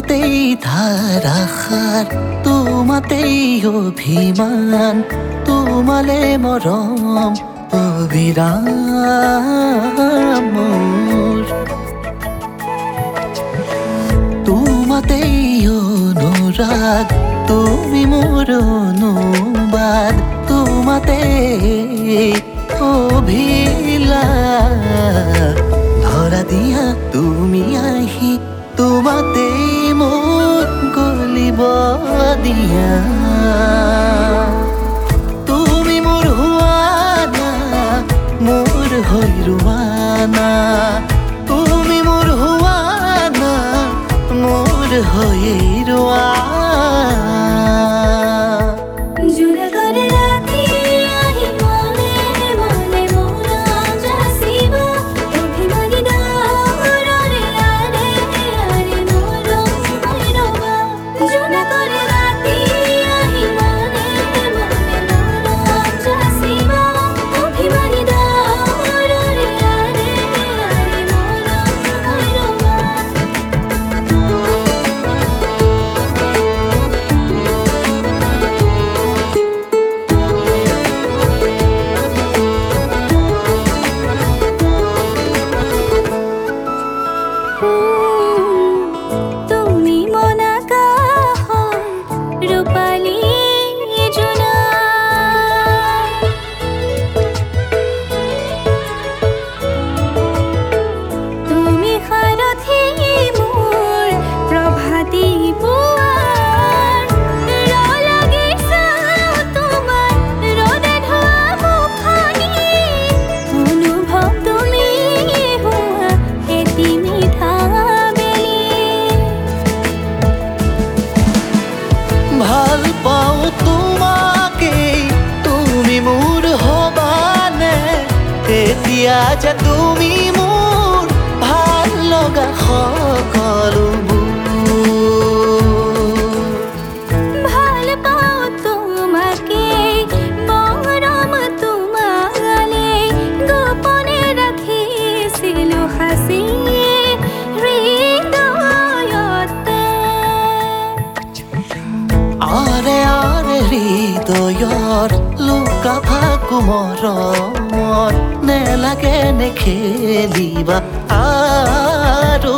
তোমাতেই ধাৰাসাৰ তোমাতেই অভিমান তোমালে মৰম অবিৰাম মোৰ তোমাতেই অনুৰাগ তুমি মোৰ অনুবাদ তোমাতেই অভিলাষ ধৰা দিয়া তুমি আহি তোমাতেই মোক গলিব দিয়া তুমি মোৰ হোৱানা মোৰ হৈ ৰোৱানা তুমি মোৰ হোৱানা মোৰ হৈ ৰোৱা ভাল পাওঁ তোমাকেই তুমি মোৰ হবানে এতিয়া যে তুমি মোৰ ভাল লগা সকলোবোৰ ভাল পাওঁ তোমাকেই মৰম তোমালে গোপনে ৰাখিছিলো সাঁচি আৰে আৰে হৃদয়ৰ লুকা ফাকু মৰমত নেলাগে নেখেলিবা আৰু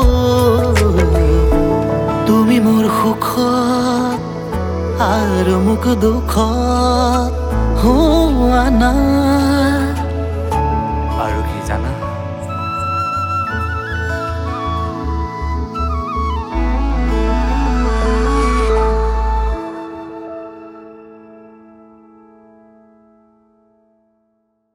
তুমি মোৰ সুখত আৰু মোক দুখত হোৱা না